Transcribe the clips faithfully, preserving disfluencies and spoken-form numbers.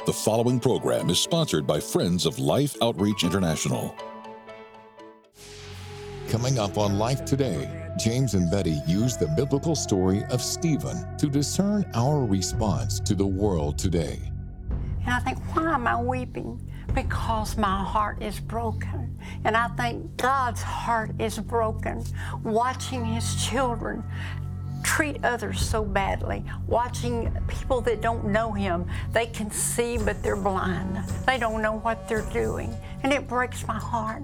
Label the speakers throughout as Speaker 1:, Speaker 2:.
Speaker 1: The following program is sponsored by Friends of Life Outreach International. Coming up on Life Today, James and Betty use the biblical story of Stephen to discern our response to the world today.
Speaker 2: And I think, why am I weeping? Because my heart is broken. And I think God's heart is broken, watching His children treat others so badly, watching people that don't know Him. They can see, but they're blind. They don't know what they're doing. And it breaks my heart.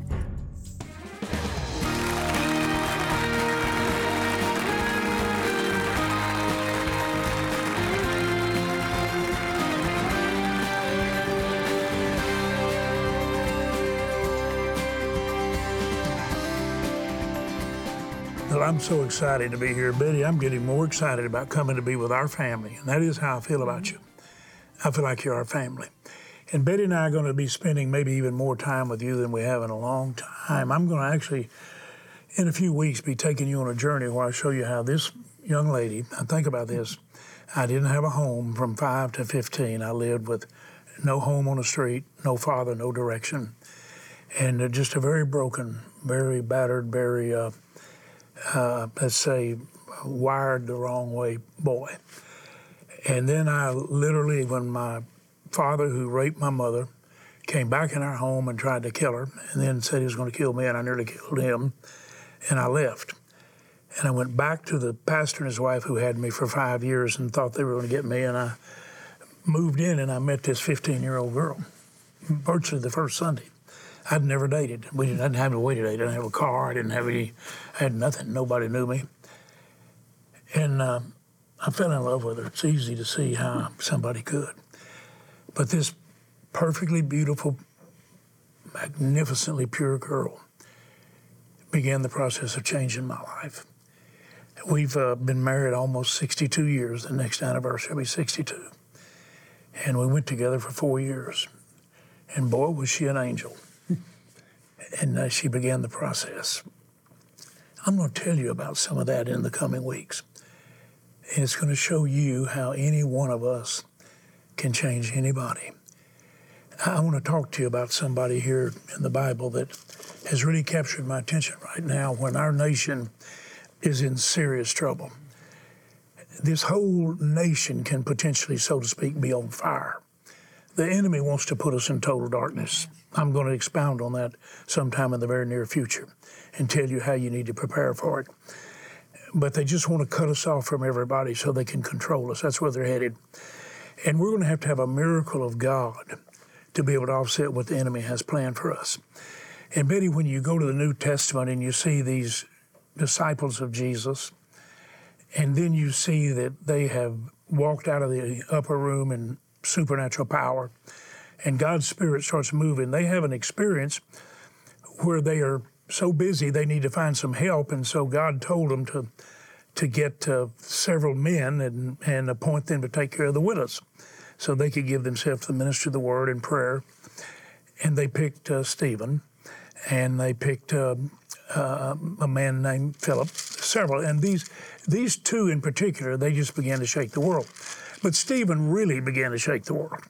Speaker 3: Well, I'm so excited to be here. Betty, I'm getting more excited about coming to be with our family, and that is how I feel about you. I feel like you're our family. And Betty and I are going to be spending maybe even more time with you than we have in a long time. I'm going to actually, in a few weeks, be taking you on a journey where I show you how this young lady, now think about this, I didn't have a home from five to fifteen. I lived with no home on the street, no father, no direction, and just a very broken, very battered, very... Uh, Uh, let's say, wired the wrong way boy. And then I literally, when my father, who raped my mother, came back in our home and tried to kill her, and then said he was going to kill me, and I nearly killed him, and I left. And I went back to the pastor and his wife who had me for five years and thought they were going to get me, and I moved in and I met this fifteen-year-old girl, virtually the first Sunday. I'd never dated. We didn't, I didn't have a way to date. I didn't have a car. I didn't have any, I had nothing. Nobody knew me. And uh, I fell in love with her. It's easy to see how somebody could. But this perfectly beautiful, magnificently pure girl began the process of changing my life. We've uh, been married almost sixty-two years. The next anniversary will be sixty-two. And we went together for four years. And boy, was she an angel. And uh, she began the process. I'm going to tell you about some of that in the coming weeks. And it's going to show you how any one of us can change anybody. I want to talk to you about somebody here in the Bible that has really captured my attention right now when our nation is in serious trouble. This whole nation can potentially, so to speak, be on fire. The enemy wants to put us in total darkness. I'm going to expound on that sometime in the very near future and tell you how you need to prepare for it. But they just want to cut us off from everybody so they can control us. That's where they're headed. And we're going to have to have a miracle of God to be able to offset what the enemy has planned for us. And Betty, when you go to the New Testament and you see these disciples of Jesus, and then you see that they have walked out of the upper room in supernatural power, and God's Spirit starts moving, they have an experience where they are so busy they need to find some help, and so God told them to to get uh, several men and, and appoint them to take care of the widows so they could give themselves to the ministry of the Word and prayer. And they picked uh, Stephen, and they picked uh, uh, a man named Philip, several. And these these two in particular, they just began to shake the world. But Stephen really began to shake the world.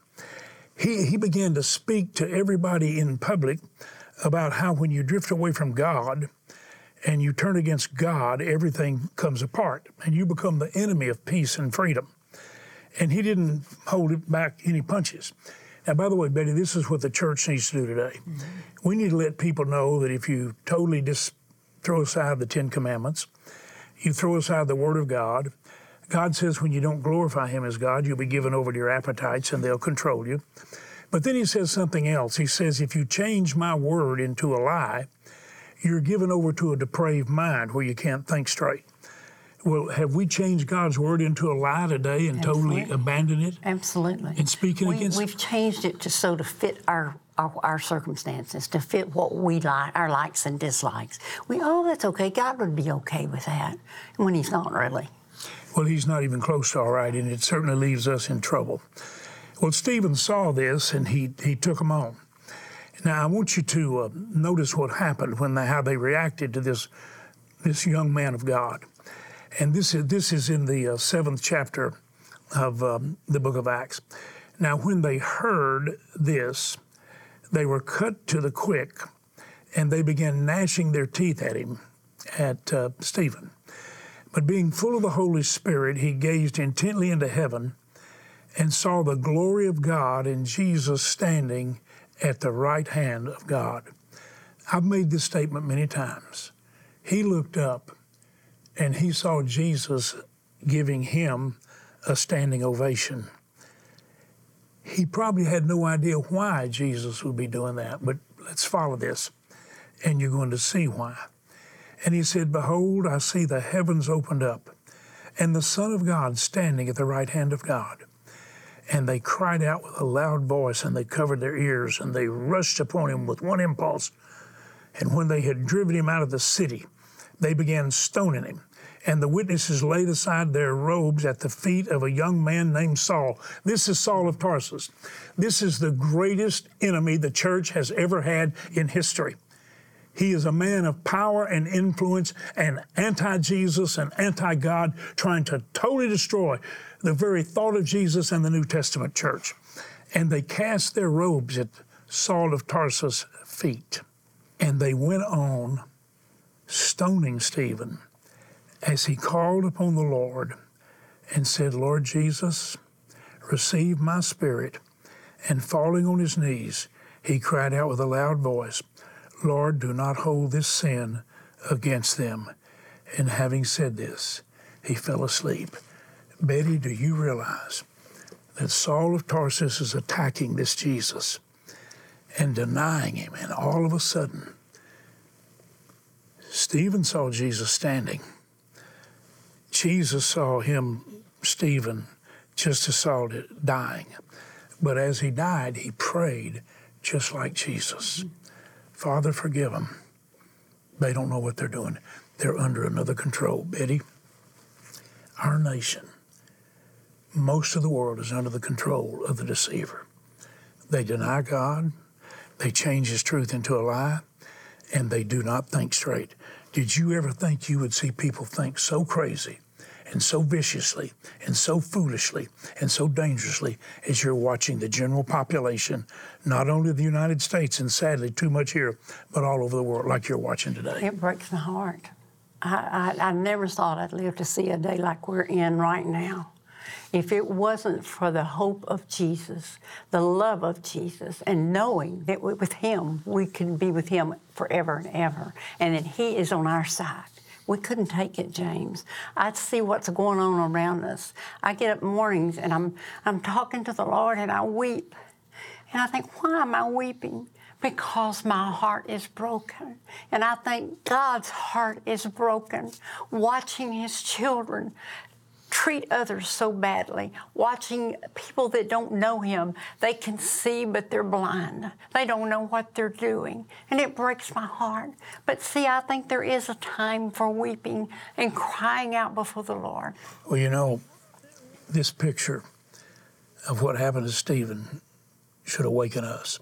Speaker 3: He, he began to speak to everybody in public about how when you drift away from God and you turn against God, everything comes apart and you become the enemy of peace and freedom. And he didn't hold back any punches. Now, by the way, Betty, this is what the church needs to do today. Mm-hmm. We need to let people know that if you totally just throw aside the Ten Commandments, you throw aside the Word of God, God says when you don't glorify Him as God, you'll be given over to your appetites and they'll control you. But then He says something else. He says, if you change my word into a lie, you're given over to a depraved mind where you can't think straight. Well, have we changed God's word into a lie today and Absolutely. totally abandoned it?
Speaker 2: Absolutely.
Speaker 3: And speaking
Speaker 2: we,
Speaker 3: against
Speaker 2: we've it? We've changed it to so to fit our, our our circumstances, to fit what we like, our likes and dislikes. We, oh, that's okay. God would be okay with that, when He's not really.
Speaker 3: Well, He's not even close to all right, and it certainly leaves us in trouble. Well, Stephen saw this, and he, he took them on. Now, I want you to uh, notice what happened when they, how they reacted to this, this young man of God. And this is, this is in the uh, seventh chapter of um, the book of Acts. Now, when they heard this, they were cut to the quick, and they began gnashing their teeth at him, at uh, Stephen. But being full of the Holy Spirit, he gazed intently into heaven and saw the glory of God and Jesus standing at the right hand of God. I've made this statement many times. He looked up and he saw Jesus giving him a standing ovation. He probably had no idea why Jesus would be doing that, but let's follow this, and you're going to see why. And he said, "Behold, I see the heavens opened up, and the Son of God standing at the right hand of God." And they cried out with a loud voice, and they covered their ears, and they rushed upon him with one impulse. And when they had driven him out of the city, they began stoning him. And the witnesses laid aside their robes at the feet of a young man named Saul. This is Saul of Tarsus. This is the greatest enemy the church has ever had in history. He is a man of power and influence and anti-Jesus and anti-God, trying to totally destroy the very thought of Jesus and the New Testament church. And they cast their robes at Saul of Tarsus' feet. And they went on stoning Stephen as he called upon the Lord and said, "Lord Jesus, receive my spirit." And falling on his knees, he cried out with a loud voice, "Lord, do not hold this sin against them." And having said this, he fell asleep. Betty, do you realize that Saul of Tarsus is attacking this Jesus and denying him? And all of a sudden, Stephen saw Jesus standing. Jesus saw him, Stephen, just as Saul did, dying. But as he died, he prayed just like Jesus. "Father, forgive them. They don't know what they're doing. They're under another control." Betty, our nation, most of the world is under the control of the deceiver. They deny God, they change his truth into a lie, and they do not think straight. Did you ever think you would see people think so crazy and so viciously and so foolishly and so dangerously as you're watching the general population, not only of the United States, and sadly too much here, but all over the world, like you're watching today?
Speaker 2: It breaks my heart. I, I, I never thought I'd live to see a day like we're in right now. If it wasn't for the hope of Jesus, the love of Jesus, and knowing that with him, we can be with him forever and ever, and that he is on our side, we couldn't take it, James. I see what's going on around us. I get up mornings and I'm, I'm talking to the Lord and I weep. And I think, why am I weeping? Because my heart is broken. And I think God's heart is broken, watching his children treat others so badly, watching people that don't know him. They can see, but they're blind. They don't know what they're doing. And it breaks my heart. But see, I think there is a time for weeping and crying out before the Lord.
Speaker 3: Well, you know, this picture of what happened to Stephen should awaken us.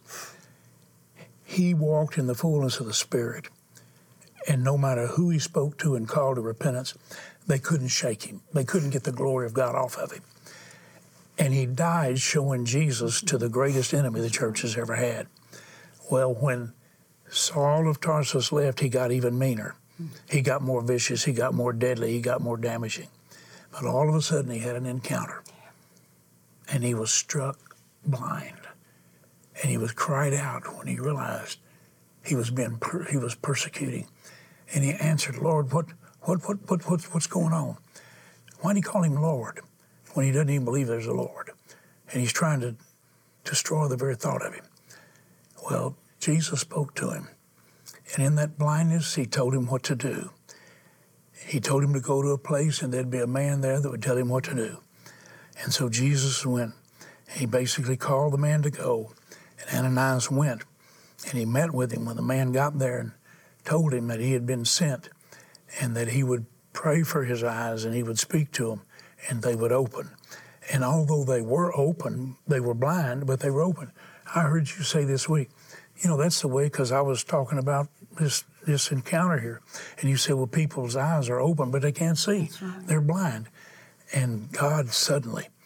Speaker 3: He walked in the fullness of the Spirit, and no matter who he spoke to and called to repentance, they couldn't shake him. They couldn't get the glory of God off of him. And he died showing Jesus to the greatest enemy the church has ever had. Well, when Saul of Tarsus left, he got even meaner. He got more vicious, he got more deadly, he got more damaging. But all of a sudden he had an encounter. And he was struck blind. And he was cried out when he realized he was being per- he was persecuting. And he answered, "Lord, what What, what, what, what, what's going on? Why do you call him Lord when he doesn't even believe there's a Lord? And he's trying to destroy the very thought of him." Well, Jesus spoke to him. And in that blindness, he told him what to do. He told him to go to a place and there'd be a man there that would tell him what to do. And so Jesus went. He basically called the man to go. And Ananias went. And he met with him when the man got there and told him that he had been sent, and that he would pray for his eyes and he would speak to them and they would open. And although they were open, they were blind, but they were open. I heard you say this week, you know, that's the way, because I was talking about this this encounter here. And you said, well, people's eyes are open, but they can't see.
Speaker 2: That's right.
Speaker 3: They're blind. And God suddenly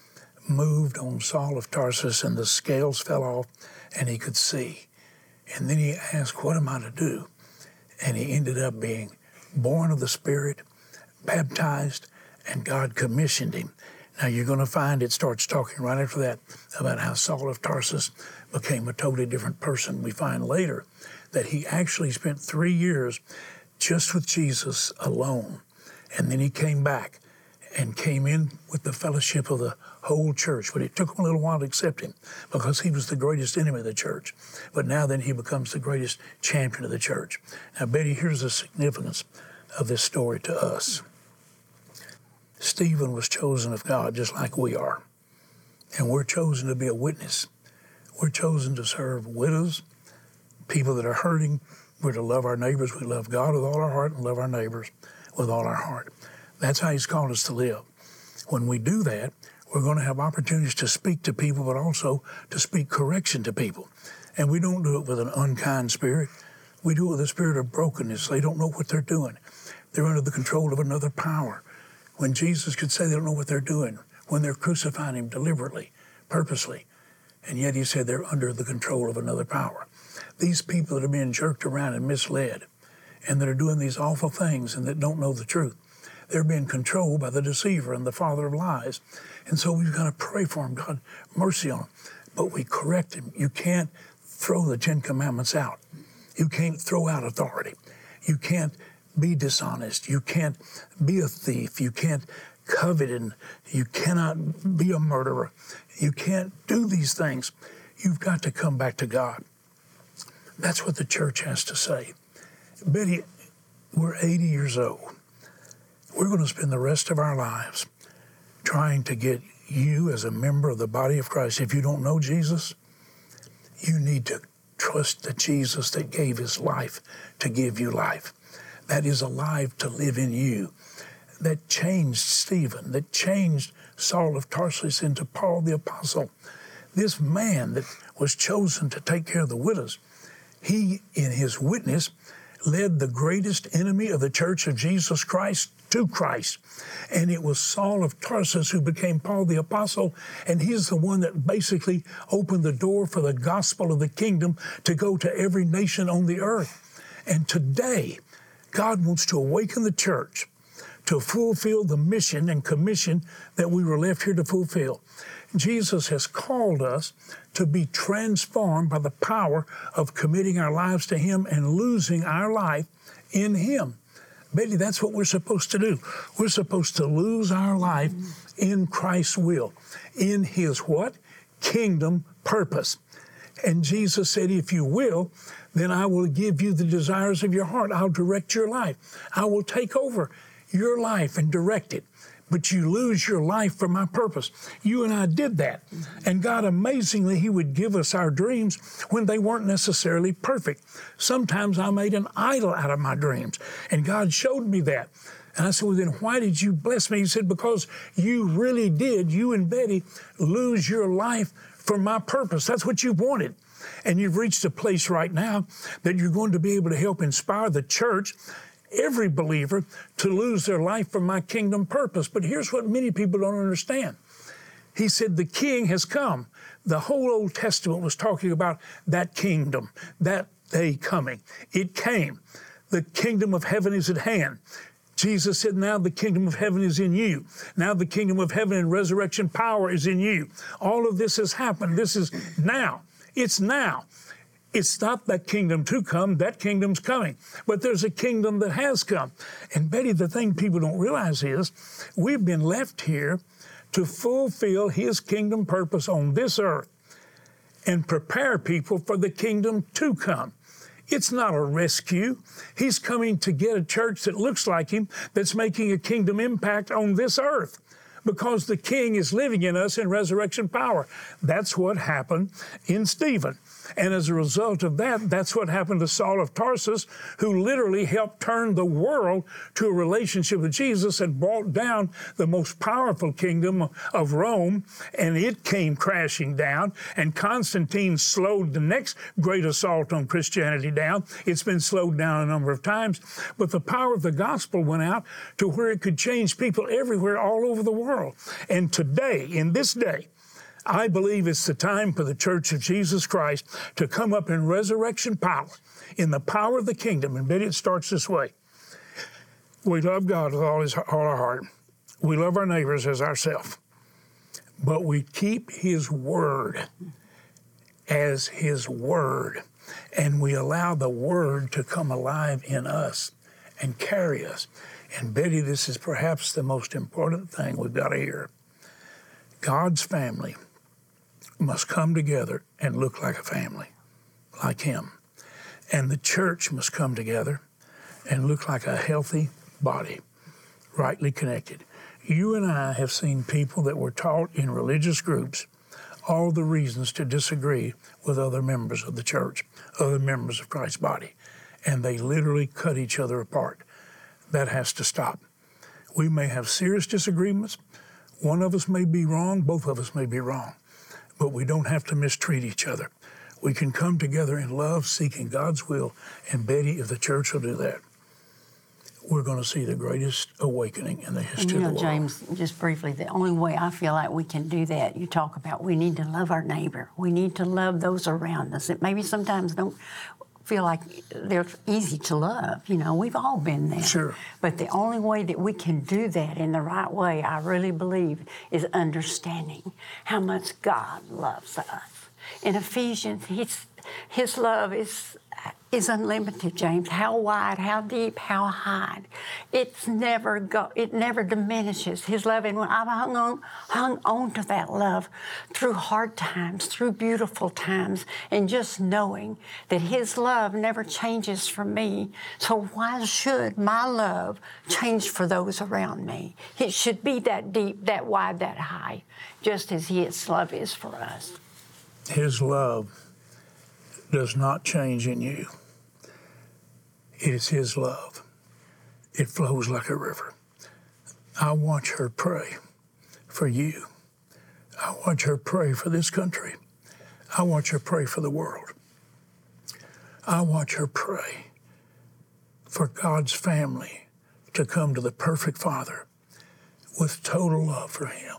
Speaker 3: moved on Saul of Tarsus, and the scales fell off, and he could see. And then he asked, what am I to do? And he ended up being born of the Spirit, baptized, and God commissioned him. Now you're going to find it starts talking right after that about how Saul of Tarsus became a totally different person. We find later that he actually spent three years just with Jesus alone. And then he came back and came in with the fellowship of the whole church. But it took him a little while to accept him because he was the greatest enemy of the church. But now then he becomes the greatest champion of the church. Now, Betty, here's the significance of this story to us. Stephen was chosen of God just like we are. And we're chosen to be a witness. We're chosen to serve widows, people that are hurting. We're to love our neighbors. We love God with all our heart and love our neighbors with all our heart. That's how he's called us to live. When we do that, we're going to have opportunities to speak to people, but also to speak correction to people. And we don't do it with an unkind spirit. We do it with a spirit of brokenness. They don't know what they're doing. They're under the control of another power. When Jesus could say they don't know what they're doing, when they're crucifying him deliberately, purposely, and yet he said they're under the control of another power. These people that are being jerked around and misled, and that are doing these awful things and that don't know the truth, they're being controlled by the deceiver and the father of lies. And so we've got to pray for them. God, mercy on them. But we correct them. You can't throw the Ten Commandments out. You can't throw out authority. You can't be dishonest. You can't be a thief. You can't covet, and you cannot be a murderer. You can't do these things. You've got to come back to God. That's what the church has to say. Betty, we're eighty years old. We're going to spend the rest of our lives trying to get you as a member of the body of Christ. If you don't know Jesus, you need to trust the Jesus that gave his life to give you life. That is alive to live in you. That changed Stephen, that changed Saul of Tarsus into Paul the Apostle. This man that was chosen to take care of the widows, he, in his witness, led the greatest enemy of the church of Jesus Christ to Christ. And it was Saul of Tarsus who became Paul the Apostle, and he's the one that basically opened the door for the gospel of the kingdom to go to every nation on the earth. And today, God wants to awaken the church to fulfill the mission and commission that we were left here to fulfill. Jesus has called us to be transformed by the power of committing our lives to him and losing our life in him. Betty, that's what we're supposed to do. We're supposed to lose our life in Christ's will, in his what? Kingdom purpose. And Jesus said, if you will, then I will give you the desires of your heart. I'll direct your life. I will take over your life and direct it. But you lose your life for my purpose. You and I did that. And God, amazingly, he would give us our dreams when they weren't necessarily perfect. Sometimes I made an idol out of my dreams, and God showed me that. And I said, well, then why did you bless me? He said, because you really did, you and Betty, lose your life for my purpose. That's what you wanted. And you've reached a place right now that you're going to be able to help inspire the church, every believer, to lose their life for my kingdom purpose. But here's what many people don't understand. He said, the king has come. The whole Old Testament was talking about that kingdom, that day coming. It came. The kingdom of heaven is at hand. Jesus said, now the kingdom of heaven is in you. Now the kingdom of heaven and resurrection power is in you. All of this has happened. This is now. It's now. It's not that kingdom to come, that kingdom's coming. But there's a kingdom that has come. And Betty, the thing people don't realize is we've been left here to fulfill his kingdom purpose on this earth and prepare people for the kingdom to come. It's not a rescue. He's coming to get a church that looks like him, that's making a kingdom impact on this earth, because the king is living in us in resurrection power. That's what happened in Stephen. And as a result of that, that's what happened to Saul of Tarsus, who literally helped turn the world to a relationship with Jesus and brought down the most powerful kingdom of Rome, and it came crashing down. And Constantine slowed the next great assault on Christianity down. It's been slowed down a number of times, but the power of the gospel went out to where it could change people everywhere all over the world. And today, in this day, I believe it's the time for the Church of Jesus Christ to come up in resurrection power, in the power of the kingdom. And Betty, it starts this way. We love God with all, his, all our heart. We love our neighbors as ourselves. But we keep His Word as His Word. And we allow the Word to come alive in us and carry us. And Betty, this is perhaps the most important thing we've got to hear. God's family must come together and look like a family, like Him. And the church must come together and look like a healthy body, rightly connected. You and I have seen people that were taught in religious groups all the reasons to disagree with other members of the church, other members of Christ's body, and they literally cut each other apart. That has to stop. We may have serious disagreements. One of us may be wrong, both of us may be wrong, but we don't have to mistreat each other. We can come together in love, seeking God's will, and Betty, if the church will do that, we're going to see the greatest awakening in the history
Speaker 2: you know,
Speaker 3: of the world.
Speaker 2: James, just briefly, the only way I feel like we can do that, you talk about we need to love our neighbor. We need to love those around us that maybe sometimes don't feel like they're easy to love. You know, we've all been there.
Speaker 3: Sure.
Speaker 2: But the only way that we can do that in the right way, I really believe, is understanding how much God loves us. In Ephesians, his, his love is is unlimited, James. How wide, how deep, how high. It's never go. It never diminishes. His love, and when I've hung on, hung on to that love through hard times, through beautiful times, and just knowing that His love never changes for me. So why should my love change for those around me? It should be that deep, that wide, that high, just as His love is for us.
Speaker 3: His love does not change in you. It is His love. It flows like a river. I watch her pray for you. I watch her pray for this country. I watch her pray for the world. I watch her pray for God's family to come to the perfect Father with total love for Him.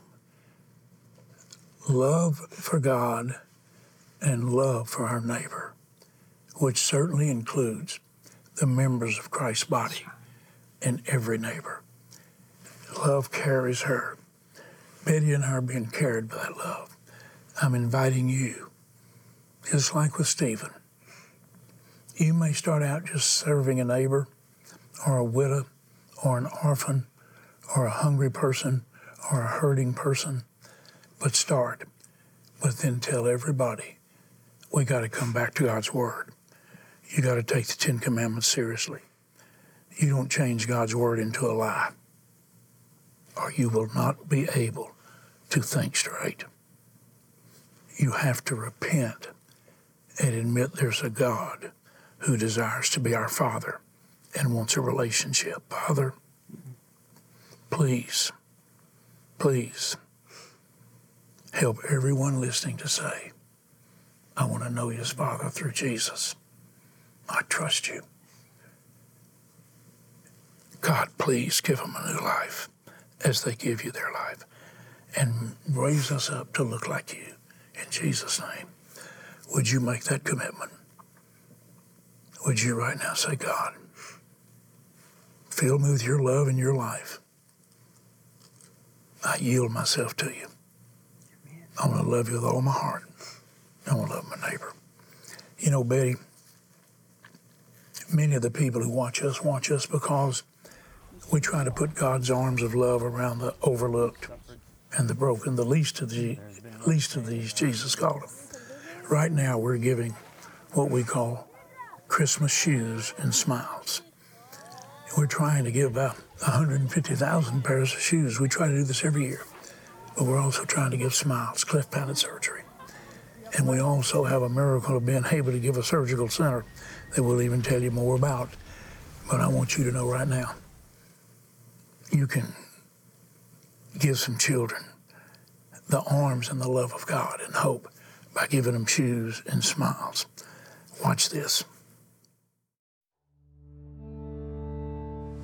Speaker 3: Love for God and love for our neighbor, which certainly includes the members of Christ's body and every neighbor. Love carries her. Betty and I are being carried by that love. I'm inviting you, just like with Stephen. You may start out just serving a neighbor or a widow or an orphan or a hungry person or a hurting person, but start, but then tell everybody, we got to come back to God's Word. You got to take the Ten Commandments seriously. You don't change God's Word into a lie, or you will not be able to think straight. You have to repent and admit there's a God who desires to be our Father and wants a relationship. Father, please, please help everyone listening to say, I want to know you as Father through Jesus. I trust you. God, please give them a new life as they give you their life, and raise us up to look like you. In Jesus' name, would you make that commitment? Would you right now say, God, fill me with your love and your life. I yield myself to you. I want to love you with all my heart. I want to love my neighbor. You know, Betty, many of the people who watch us watch us because we try to put God's arms of love around the overlooked and the broken, the least of the least of these, Jesus called them. Right now, we're giving what we call Christmas shoes and smiles. We're trying to give about one hundred fifty thousand pairs of shoes. We try to do this every year. But we're also trying to give smiles, cleft palate surgery. And we also have a miracle of being able to give a surgical center that we'll even tell you more about. But I want you to know right now, you can give some children the arms and the love of God and hope by giving them shoes and smiles. Watch this.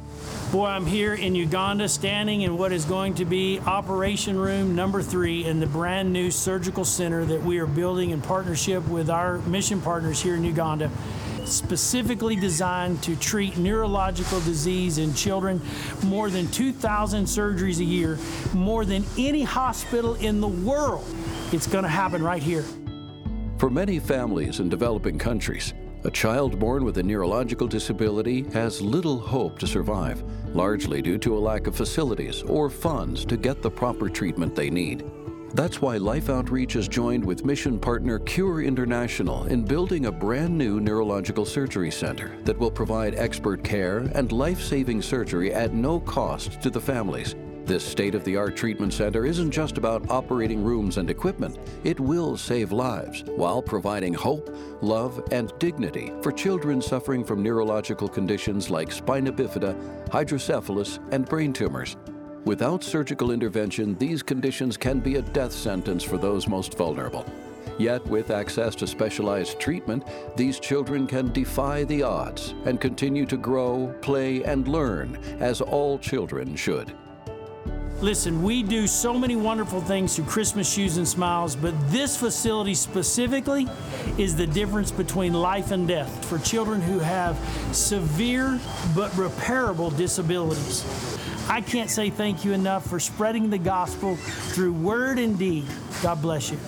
Speaker 4: Boy, I'm here in Uganda, standing in what is going to be Operation Room number three in the brand new surgical center that we are building in partnership with our mission partners here in Uganda, specifically designed to treat neurological disease in children. More than two thousand surgeries a year, more than any hospital in the world. It's going to happen right here.
Speaker 5: For many families in developing countries, a child born with a neurological disability has little hope to survive, largely due to a lack of facilities or funds to get the proper treatment they need. That's why Life Outreach has joined with mission partner Cure International in building a brand new neurological surgery center that will provide expert care and life-saving surgery at no cost to the families. This state-of-the-art treatment center isn't just about operating rooms and equipment. It will save lives while providing hope, love, and dignity for children suffering from neurological conditions like spina bifida, hydrocephalus, and brain tumors. Without surgical intervention, these conditions can be a death sentence for those most vulnerable. Yet, with access to specialized treatment, these children can defy the odds and continue to grow, play, and learn, as all children should.
Speaker 4: Listen, we do so many wonderful things through Christmas Shoes and Smiles, but this facility specifically is the difference between life and death for children who have severe but repairable disabilities. I can't say thank you enough for spreading the gospel through word and deed. God bless you.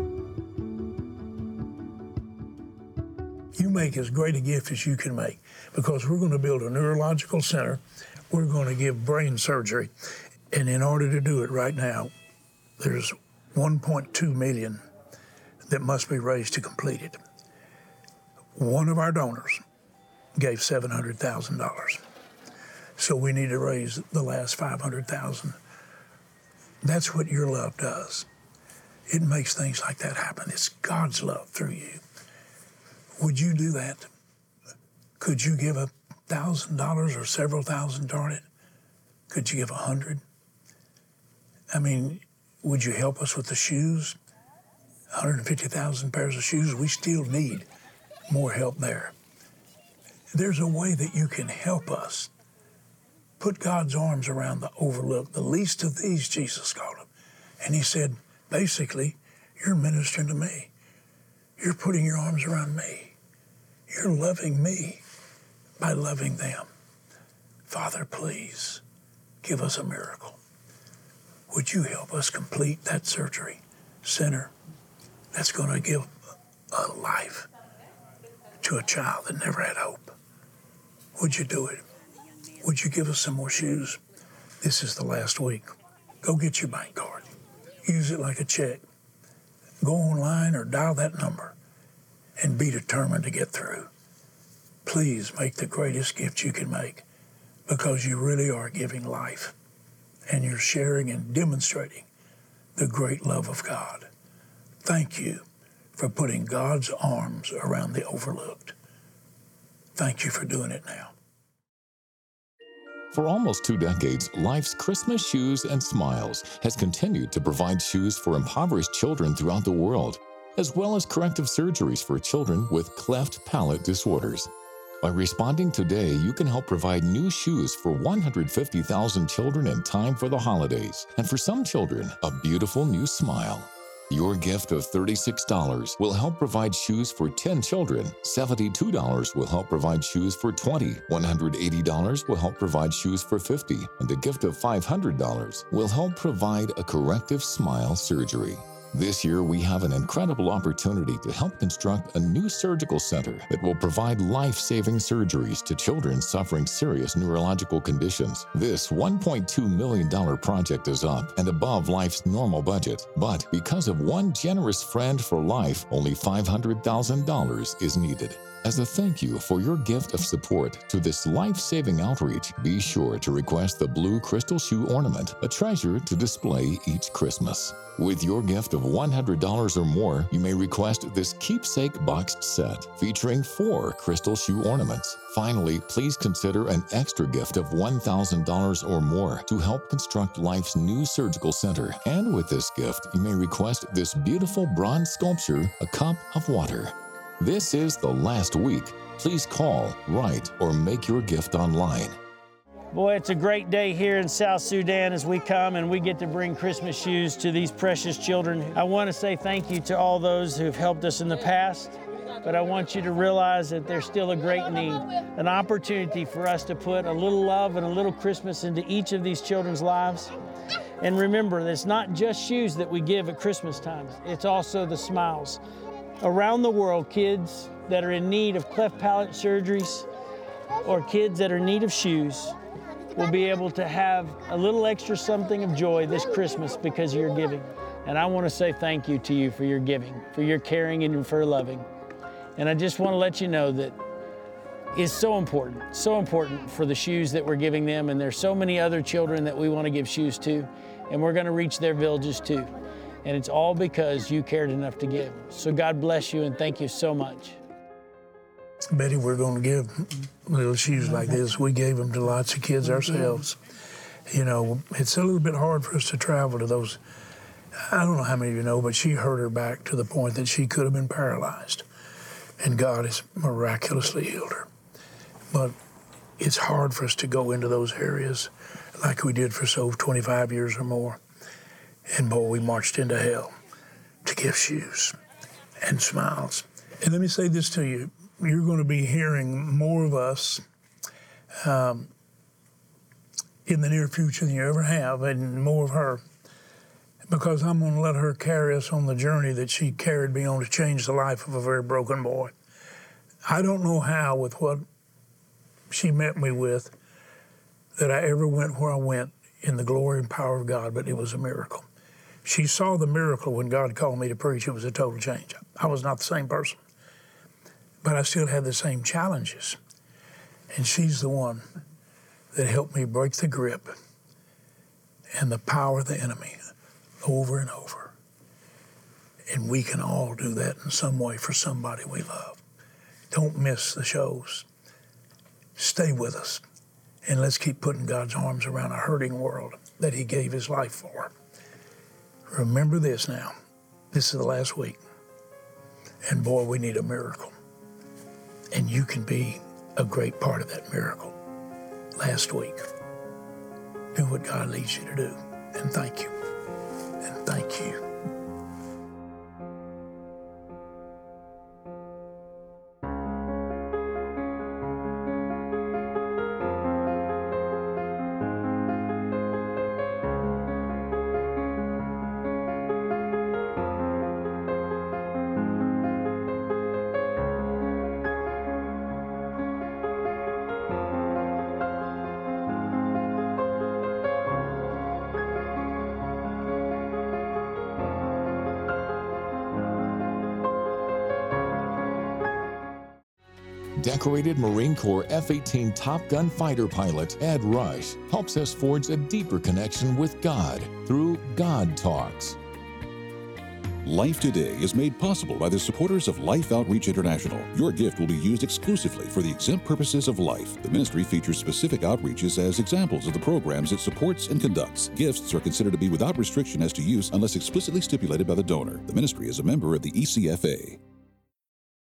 Speaker 3: You make as great a gift as you can make, because we're going to build a neurological center. We're going to give brain surgery. And in order to do it right now, there's one point two million dollars that must be raised to complete it. One of our donors gave seven hundred thousand dollars. So we need to raise the last five hundred thousand dollars. That's what your love does. It makes things like that happen. It's God's love through you. Would you do that? Could you give a thousand dollars or several thousand toward it? Could you give a hundred? I mean, would you help us with the shoes? one hundred fifty thousand pairs of shoes. We still need more help there. There's a way that you can help us. Put God's arms around the overlooked, the least of these, Jesus called them. And he said, basically, you're ministering to me. You're putting your arms around me. You're loving me by loving them. Father, please give us a miracle. Would you help us complete that surgery center that's going to give a life to a child that never had hope? Would you do it? Would you give us some more shoes? This is the last week. Go get your bank card. Use it like a check. Go online or dial that number and be determined to get through. Please make the greatest gift you can make, because you really are giving life. And you're sharing and demonstrating the great love of God. Thank you for putting God's arms around the overlooked. Thank you for doing it now.
Speaker 1: For almost two decades, Life's Christmas Shoes and Smiles has continued to provide shoes for impoverished children throughout the world, as well as corrective surgeries for children with cleft palate disorders. By responding today, you can help provide new shoes for one hundred fifty thousand children in time for the holidays, and for some children, a beautiful new smile. Your gift of thirty-six dollars will help provide shoes for ten children, seventy-two dollars will help provide shoes for twenty, one hundred eighty dollars will help provide shoes for fifty, and a gift of five hundred dollars will help provide a corrective smile surgery. This year, we have an incredible opportunity to help construct a new surgical center that will provide life-saving surgeries to children suffering serious neurological conditions. This one point two million dollars project is up and above Life's normal budget, but because of one generous friend for Life, only five hundred thousand dollars is needed. As a thank you for your gift of support to this life-saving outreach, be sure to request the blue crystal shoe ornament, a treasure to display each Christmas. With your gift of one hundred dollars or more, you may request this keepsake boxed set featuring four crystal shoe ornaments. Finally, please consider an extra gift of one thousand dollars or more to help construct Life's new surgical center. And with this gift, you may request this beautiful bronze sculpture, A Cup of Water. This is the last week. Please call, write, or make your gift online.
Speaker 4: Boy, it's a great day here in South Sudan as we come and we get to bring Christmas shoes to these precious children. I want to say thank you to all those who've helped us in the past, but I want you to realize that there's still a great need, an opportunity for us to put a little love and a little Christmas into each of these children's lives. And remember, it's not just shoes that we give at Christmas time, it's also the smiles. Around the world, kids that are in need of cleft palate surgeries or kids that are in need of shoes will be able to have a little extra something of joy this Christmas because of your giving. And I want to say thank you to you for your giving, for your caring and for loving. And I just want to let you know that it's so important, so important for the shoes that we're giving them. And there's so many other children that we want to give shoes to, and we're going to reach their villages too. And it's all because you cared enough to give. So God bless you and thank you so much.
Speaker 3: Betty, we're going to give little shoes like this. We gave them to lots of kids ourselves. You know, it's a little bit hard for us to travel to those. I don't know how many of you know, but she hurt her back to the point that she could have been paralyzed. And God has miraculously healed her. But it's hard for us to go into those areas like we did for so twenty-five years or more. And boy, we marched into hell to give shoes and smiles. And let me say this to you. You're going to be hearing more of us um, in the near future than you ever have, and more of her, because I'm going to let her carry us on the journey that she carried me on to change the life of a very broken boy. I don't know how, with what she met me with, that I ever went where I went in the glory and power of God, but it was a miracle. She saw the miracle when God called me to preach. It was a total change. I was not the same person, but I still had the same challenges. And she's the one that helped me break the grip and the power of the enemy over and over. And we can all do that in some way for somebody we love. Don't miss the shows. Stay with us. And let's keep putting God's arms around a hurting world that he gave his life for. Remember this now. This is the last week. And boy, we need a miracle. And you can be a great part of that miracle. Last week, do what God leads you to do. And thank you. And thank you.
Speaker 1: Decorated Marine Corps F eighteen Top Gun fighter pilot Ed Rush helps us forge a deeper connection with God through God Talks.
Speaker 6: Life Today is made possible by the supporters of Life Outreach International. Your gift will be used exclusively for the exempt purposes of life. The ministry features specific outreaches as examples of the programs it supports and conducts. Gifts are considered to be without restriction as to use unless explicitly stipulated by the donor. The ministry is a member of the E C F A.